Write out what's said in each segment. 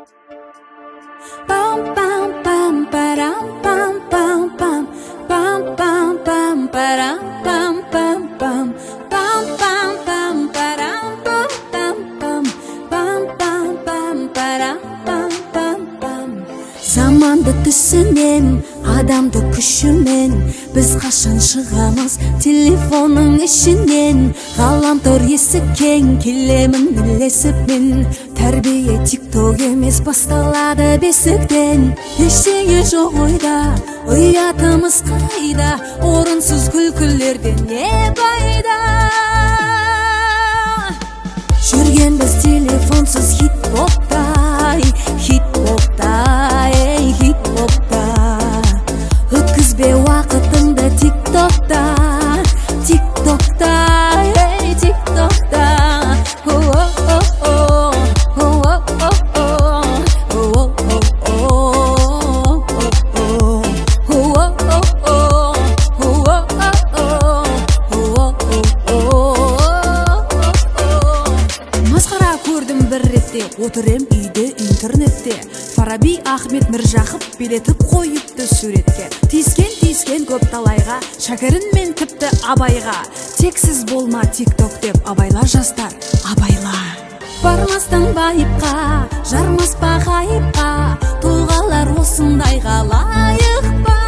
Pam pam pam param pam pam pam pam pam pam param pam pam pam pam pam pam param pam pam pam pam pam pam param pam pam pam. Заманды түсінен, адамды күшімен, біз қашан шығамыз телефонның ішінен. Ғаламтор есі кең, келемін ілесіп мен. Тәрбие тикток емес, басталады бесіктен. Ештеңе жоқ ойда, ұятымыз қайда, орынсыз күлкілерден не пайда. Жүргенбіз телефонсыз хит-поптай, хит-поптай, хит-попта. Өткізбе уақытыңды тиктокта, тиктокта, тиктокта. Масқара көрдім бір ретте, отырем үйде интернетте. Фараби, Ахмет, Міржақып билетіп қойыпты суретке. Тиіскен көп талайға, шәкірін тіпті абайға. Тексіз болма тикток деп абайла жастар, абайла. Бармастан байыпқа, жармаспа ғайыпқа, тұлғалар осындайға лайық па.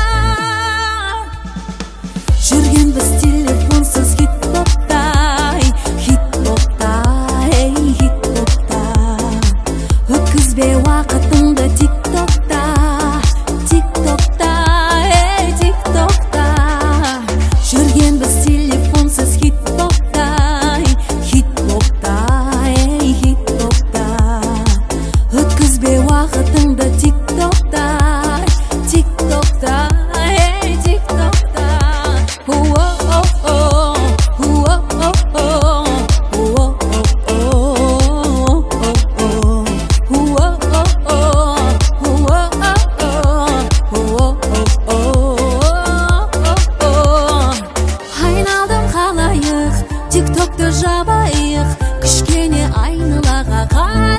Жүрген біз телефонсыз хит-поптай, хит-поптай, хит-попта. Өткізбе уақытыңды тиктокта, тиктокта, тиктокта. Жүрген біз телефонсыз хит-поптай, хит-поптай, хит-попта. Өткізбе уақытыңды тиктокта, тиктокта, тиктокта. Айналдым қалайық, тиктокты жабайық, кішкене айнылаға